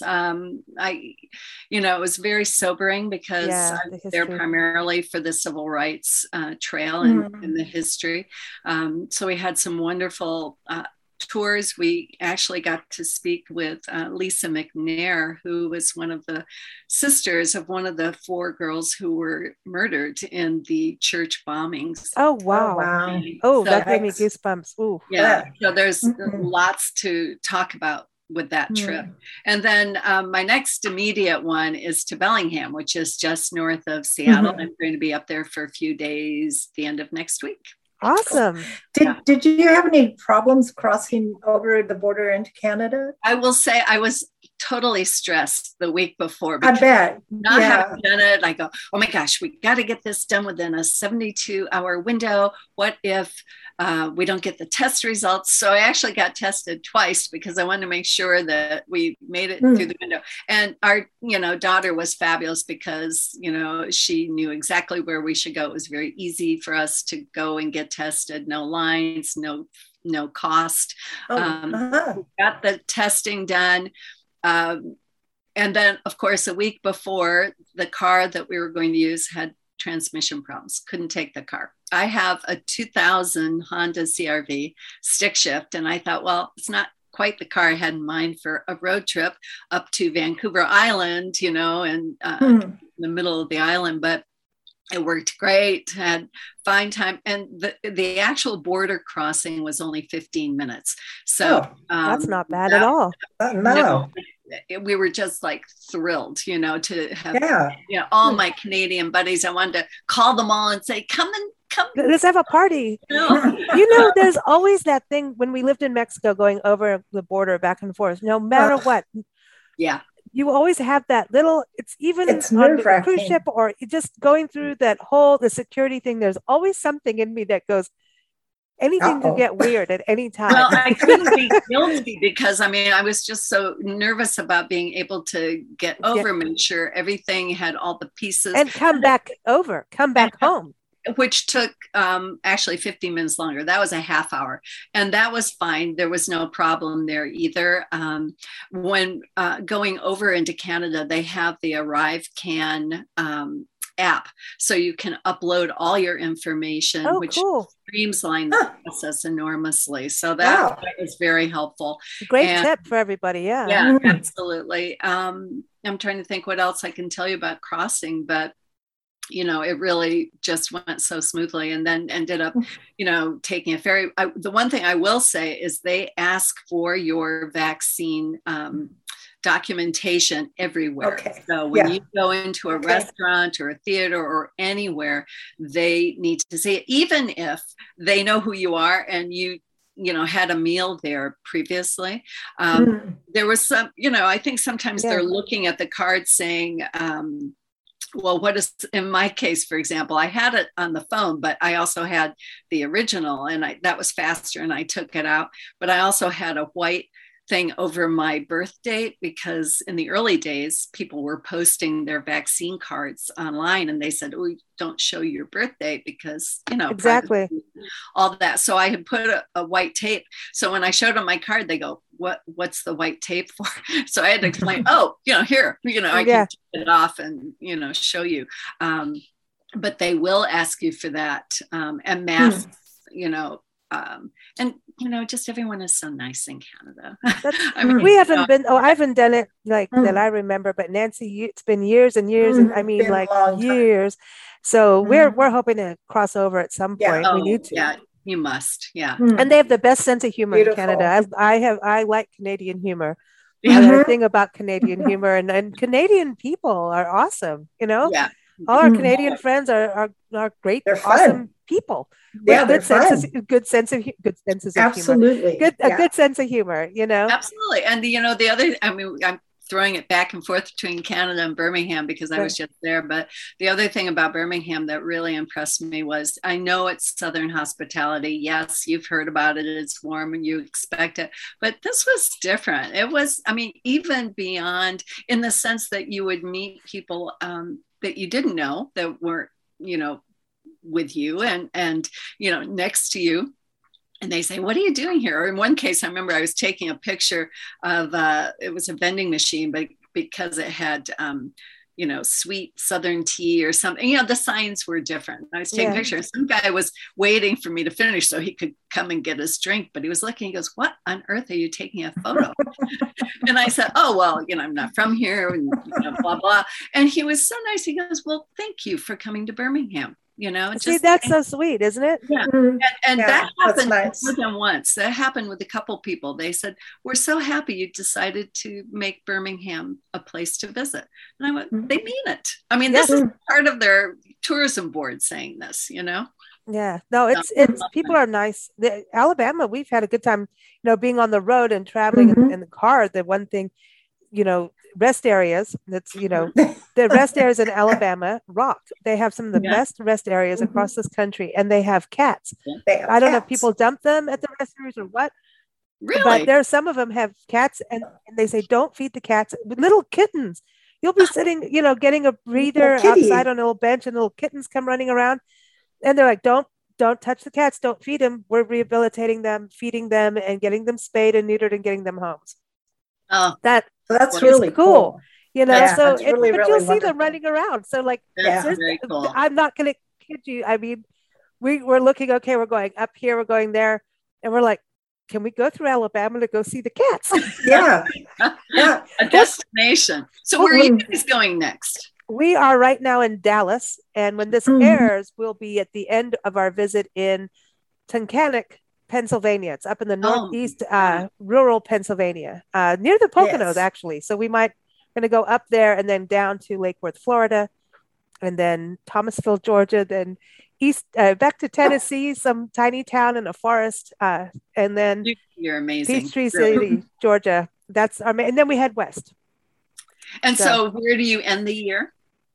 Speaker 3: It was very sobering because I was there primarily for the Civil Rights Trail and the history. So we had some wonderful tours. We actually got to speak with Lisa McNair, who was one of the sisters of one of the 4 girls who were murdered in the church bombings.
Speaker 2: Oh, wow. Oh, so that gave me goosebumps. Ooh.
Speaker 3: Yeah. So there's lots to talk about with that trip. And then my next immediate one is to Bellingham, which is just north of Seattle. I'm going to be up there for a few days the end of next week.
Speaker 2: Awesome.
Speaker 4: Did you have any problems crossing over the border into Canada?
Speaker 3: I will say I was totally stressed the week before.
Speaker 4: I bet.
Speaker 3: Not having done it, I go, oh my gosh, we got to get this done within a 72-hour window. What if we don't get the test results? So I actually got tested twice because I wanted to make sure that we made it through the window. And our, daughter was fabulous because, she knew exactly where we should go. It was very easy for us to go and get tested. No lines, no cost. Got the testing done. And then, of course, a week before, the car that we were going to use had transmission problems. Couldn't take the car. I have a 2000 Honda CR-V stick shift. And I thought, well, it's not quite the car I had in mind for a road trip up to Vancouver Island, and in the middle of the island. But it worked great, had fine time. And the actual border crossing was only 15 minutes. So
Speaker 2: that's not bad at all.
Speaker 4: No.
Speaker 3: We were just like thrilled, to have, all my Canadian buddies. I wanted to call them all and say, come.
Speaker 2: Let's have a party. There's always that thing when we lived in Mexico going over the border back and forth, no matter what.
Speaker 3: Yeah.
Speaker 2: You always have that little, it's on the cruise ship or just going through the security thing. There's always something in me that goes, anything can get weird at any time.
Speaker 3: Well, I couldn't be guilty because I was just so nervous about being able to get over, make sure everything had all the pieces.
Speaker 2: And come back home.
Speaker 3: Which took actually 15 minutes longer. That was a half hour. And that was fine. There was no problem there either. When going over into Canada, they have the ArriveCAN app, so you can upload all your information, which
Speaker 2: cool.
Speaker 3: streamlines the process enormously. So that was very helpful.
Speaker 2: Great tip for everybody.
Speaker 3: Yeah, absolutely. I'm trying to think what else I can tell you about crossing, but it really just went so smoothly, and then ended up, taking a ferry. The one thing I will say is they ask for your vaccine documentation everywhere.
Speaker 4: Okay.
Speaker 3: So when you go into a restaurant or a theater or anywhere, they need to see it, even if they know who you are and you had a meal there previously. There was some, I think sometimes they're looking at the card saying, well, what is, in my case, for example, I had it on the phone, but I also had the original, and that was faster, and I took it out. But I also had a white thing over my birth date, because in the early days, people were posting their vaccine cards online, and they said, "Oh, don't show your birth date because,
Speaker 2: exactly
Speaker 3: all that." So I had put a white tape. So when I showed them my card, they go, what's the white tape for? So I had to explain, here, I can take it off and, show you. But they will ask you for that, and masks, and just everyone is so nice in Canada.
Speaker 2: We haven't been. I haven't done it that I remember. But Nancy, it's been years and years, and I mean years. So we're hoping to cross over at some point. We need to.
Speaker 3: Yeah, you must. Yeah,
Speaker 2: and they have the best sense of humor in Canada. I like Canadian humor. The thing about Canadian humor and Canadian people are awesome.
Speaker 3: Yeah.
Speaker 2: All our Canadian friends are great, awesome people.
Speaker 4: Yeah,
Speaker 2: good senses of
Speaker 4: Absolutely.
Speaker 2: humor. A good sense of humor,
Speaker 3: Absolutely. And the other, I'm throwing it back and forth between Canada and Birmingham because I was just there. But the other thing about Birmingham that really impressed me was, I know it's Southern hospitality. Yes, you've heard about it. It's warm and you expect it. But this was different. It was, even beyond, in the sense that you would meet people that you didn't know, that weren't, with you and next to you. And they say, "What are you doing here?" Or in one case, I remember I was taking a picture of, it was a vending machine, but because it had, sweet Southern tea or something, the signs were different. I was taking pictures. Some guy was waiting for me to finish so he could come and get his drink, but he was looking, he goes, "What on earth are you taking a photo?" And I said, "Oh, well, I'm not from here," and blah, blah. And he was so nice. He goes, "Well, thank you for coming to Birmingham."
Speaker 2: See, that's so sweet, isn't it?
Speaker 3: Yeah. And that happened more than once. That happened with a couple people. They said, "We're so happy you decided to make Birmingham a place to visit." And I went, they mean it. This is part of their tourism board saying this,
Speaker 2: Yeah, no, it's people are nice. Alabama, we've had a good time, being on the road and traveling in the car. The one thing, rest areas, that's, the rest areas in Alabama rock. They have some of the best rest areas across this country, and they have cats. I don't know if people dump them at the rest areas or what.
Speaker 3: Really?
Speaker 2: But some of them have cats, and they say, don't feed the cats. Little kittens. You'll be sitting, getting a breather outside on a little bench, and little kittens come running around. And they're like, don't touch the cats. Don't feed them. We're rehabilitating them, feeding them, and getting them spayed and neutered and getting them homes.
Speaker 3: Oh,
Speaker 4: that's really cool.
Speaker 2: So
Speaker 4: really,
Speaker 2: but
Speaker 4: really
Speaker 2: you'll see
Speaker 4: wonderful.
Speaker 2: them running around. So
Speaker 3: that's very cool.
Speaker 2: I'm not going to kid you. We're looking, okay, we're going up here, we're going there. And we're like, can we go through Alabama to go see the cats?
Speaker 4: Yeah.
Speaker 3: A destination. So where are you guys going next?
Speaker 2: We are right now in Dallas. And when this airs, we'll be at the end of our visit in Tunkhannock, Pennsylvania. It's up in the northeast, rural Pennsylvania, near the Poconos, actually. So we going to go up there and then down to Lake Worth, Florida, and then Thomasville, Georgia, then east back to Tennessee, some tiny town in a forest, and then
Speaker 3: you're amazing.
Speaker 2: Peachtree City, Georgia. That's our and then we head west.
Speaker 3: And so where do you end the year?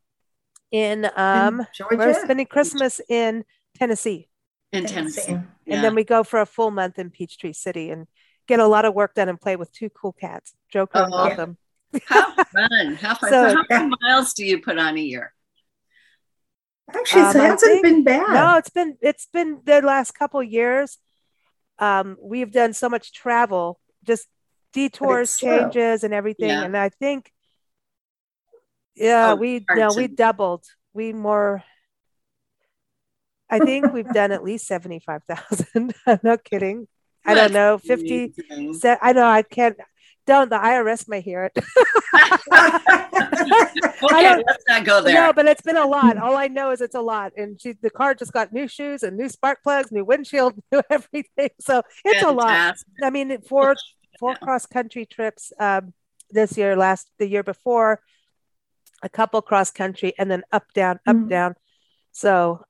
Speaker 2: In
Speaker 4: Georgia?
Speaker 2: We're spending Christmas in Tennessee.
Speaker 3: In Tennessee.
Speaker 2: And then we go for a full month in Peachtree City and get a lot of work done and play with two cool cats, Joker and Gotham.
Speaker 3: How fun. So how many miles do you put on a year?
Speaker 4: Actually, it hasn't been bad.
Speaker 2: No, it's been the last couple years. We've done so much travel, just detours, changes, and everything. And I think, we doubled I think we've done at least 75,000. I'm not kidding. I don't know, 50. I know I can't. The IRS may hear it.
Speaker 3: Okay, let's not go there.
Speaker 2: No, but it's been a lot. All I know is it's a lot. And the car just got new shoes and new spark plugs, new windshield, new everything. So it's
Speaker 3: Fantastic.
Speaker 2: a lot. I mean, four cross country trips this year, the year before, a couple cross country, and then up, down. So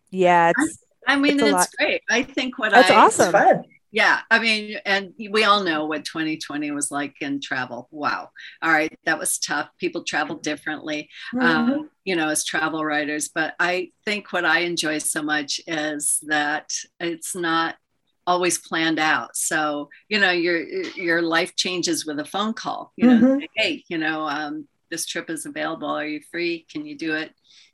Speaker 2: it's
Speaker 3: great. I think
Speaker 2: that's awesome.
Speaker 4: Fun.
Speaker 3: Yeah, I mean, and we all know what 2020 was like in travel. Wow. All right, that was tough. People travel differently, as travel writers. But I think what I enjoy so much is that it's not always planned out. So, your life changes with a phone call. Say, hey, this trip is available. Are you free? Can you do it?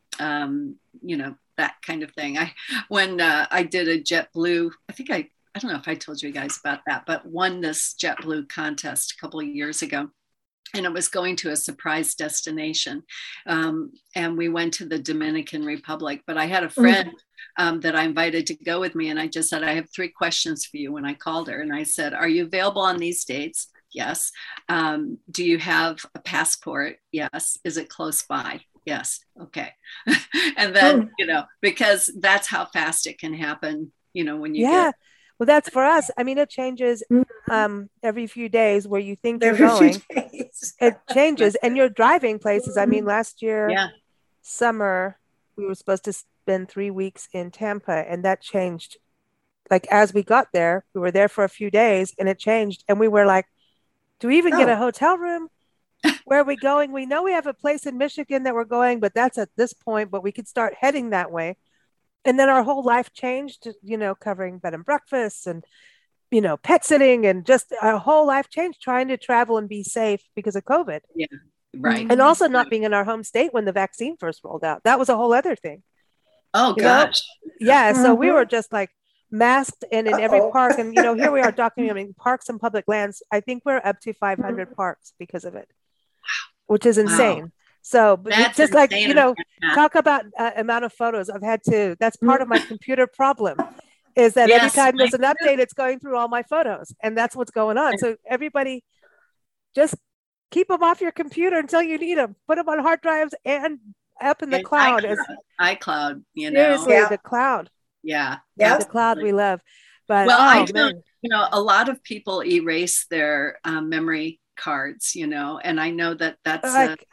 Speaker 3: That kind of thing. When I did a JetBlue, I don't know if I told you guys about that, but won this JetBlue contest a couple of years ago. And it was going to a surprise destination. And we went to the Dominican Republic. But I had a friend that I invited to go with me. And I just said, I have 3 questions for you when I called her. And I said, are you available on these dates? Yes. Do you have a passport? Yes. Is it close by? Yes. Okay. And then, because that's how fast it can happen, when you get.
Speaker 2: Well, that's for us. I mean, it changes every few days where you think you're going. It changes. And you're driving places. I mean, last year, summer, we were supposed to spend 3 weeks in Tampa, and that changed. Like, as we got there, we were there for a few days, and it changed. And we were like, do we even get a hotel room? Where are we going? We know we have a place in Michigan that we're going, but that's at this point, but we could start heading that way. And then our whole life changed, covering bed and breakfast and, pet sitting, and just our whole life changed trying to travel and be safe because of COVID.
Speaker 3: Yeah, right.
Speaker 2: And also not being in our home state when the vaccine first rolled out. That was a whole other thing.
Speaker 3: Oh, gosh.
Speaker 2: Yeah. So we were just like masked and in every park. And, here we are documenting parks and public lands. I think we're up to 500 parks because of it, which is insane. Wow. So it's just like, talk about amount of photos I've had to, that's part of my computer problem is that every time there's an update, it's going through all my photos, and that's what's going on. So everybody just keep them off your computer until you need them, put them on hard drives and up in the cloud.
Speaker 3: iCloud,
Speaker 2: Seriously, the cloud.
Speaker 3: Yeah.
Speaker 2: The cloud we love. But
Speaker 3: I know, a lot of people erase their memory cards, and I know that's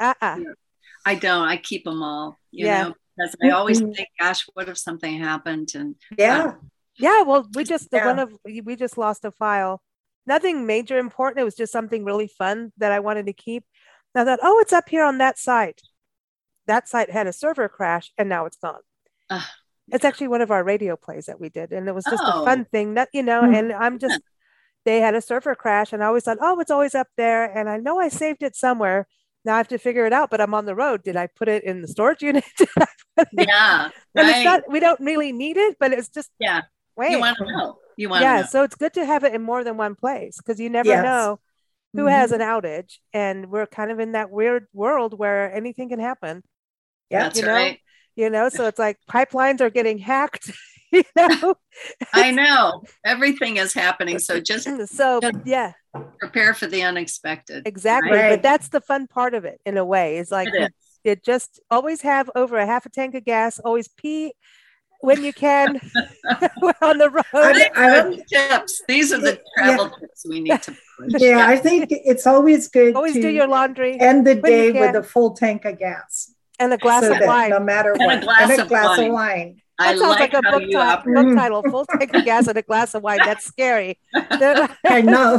Speaker 3: I don't. I keep them all, because I always think, gosh, what if something happened? And
Speaker 2: well, we just lost a file. Nothing major important. It was just something really fun that I wanted to keep. And I thought, it's up here on that site. That site had a server crash, and now it's gone. It's actually one of our radio plays that we did, and it was just a fun thing that and I'm just. They had a server crash, and I always thought, it's always up there. And I know I saved it somewhere. Now I have to figure it out, but I'm on the road. Did I put it in the storage unit?
Speaker 3: Yeah.
Speaker 2: And it's not, we don't really need it, but it's just, wait.
Speaker 3: You want to know. Know.
Speaker 2: So it's good to have it in more than one place, because you never know who has an outage. And we're kind of in that weird world where anything can happen.
Speaker 3: Yeah, that's right.
Speaker 2: So it's like pipelines are getting hacked.
Speaker 3: I know everything is happening. So just prepare for the unexpected.
Speaker 2: Exactly. Right? But that's the fun part of it in a way. It's like it just always have over a half a tank of gas, always pee when you can on the road.
Speaker 3: Tips. These are the travel tips we need to push.
Speaker 4: Yeah, I think it's always good
Speaker 2: always do your laundry.
Speaker 4: End the day with a full tank of gas.
Speaker 2: And a glass of wine.
Speaker 4: No matter what. And a glass of wine.
Speaker 2: That sounds like a book title, full tank of gas and a glass of wine. That's scary.
Speaker 4: I know.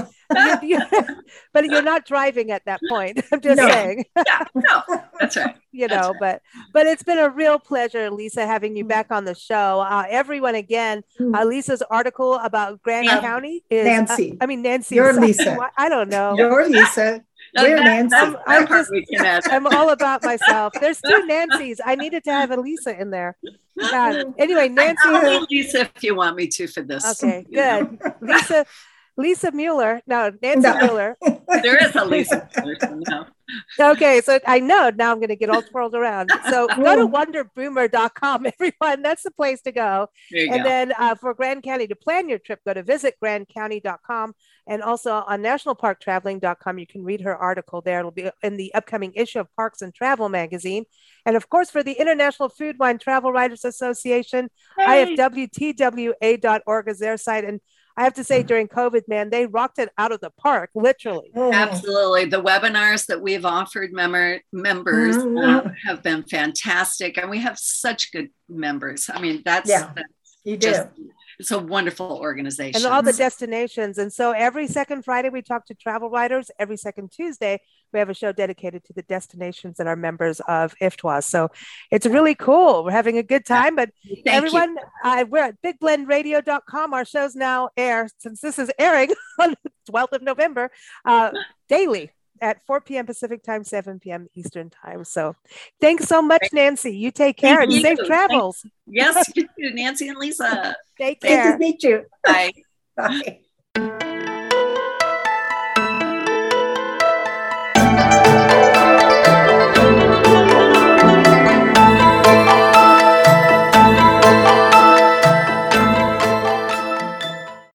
Speaker 2: But you're not driving at that point. I'm just saying.
Speaker 3: No, that's right.
Speaker 2: But it's been a real pleasure, Lisa, having you back on the show. Everyone, again, Lisa's article about Grant County is
Speaker 4: Nancy.
Speaker 2: Nancy.
Speaker 4: You're Lisa.
Speaker 2: I don't know.
Speaker 4: You're Lisa. We're Nancy.
Speaker 2: I'm all about myself. There's 2 Nancys. I needed to have a Lisa in there. Anyway, Nancy.
Speaker 3: I'll be Lisa if you want me to for this.
Speaker 2: Okay, good. Lisa Mueller. No, Nancy Mueller.
Speaker 3: There is a Lisa Mueller. No.
Speaker 2: Okay, so I know now I'm going to get all twirled around. So go to wonderboomer.com, everyone. That's the place to go. And then for Grand County, to plan your trip, go to visitgrandcounty.com. And also on nationalparktraveling.com, you can read her article there. It'll be in the upcoming issue of Parks and Travel magazine. And of course, for the International Food, Wine, Travel Writers Association, IFWTWA.org is their site. And I have to say, during COVID, man, they rocked it out of the park, literally.
Speaker 3: Absolutely. The webinars that we've offered members have been fantastic. And we have such good members. I mean, that's it's a wonderful organization.
Speaker 2: And all the destinations. And so every second Friday, we talk to travel writers. Every second Tuesday, we have a show dedicated to the destinations that are members of IFTWA. So it's really cool. We're having a good time. But everyone, we're at bigblendradio.com. Our shows now air, since this is airing on the 12th of November, daily at 4 p.m. Pacific time, 7 p.m. Eastern time. So thanks so much, Nancy. You take care and safe travels.
Speaker 3: Yes, you too, Nancy and Lisa.
Speaker 2: Take care.
Speaker 4: Good to meet you.
Speaker 3: Bye.
Speaker 4: Bye.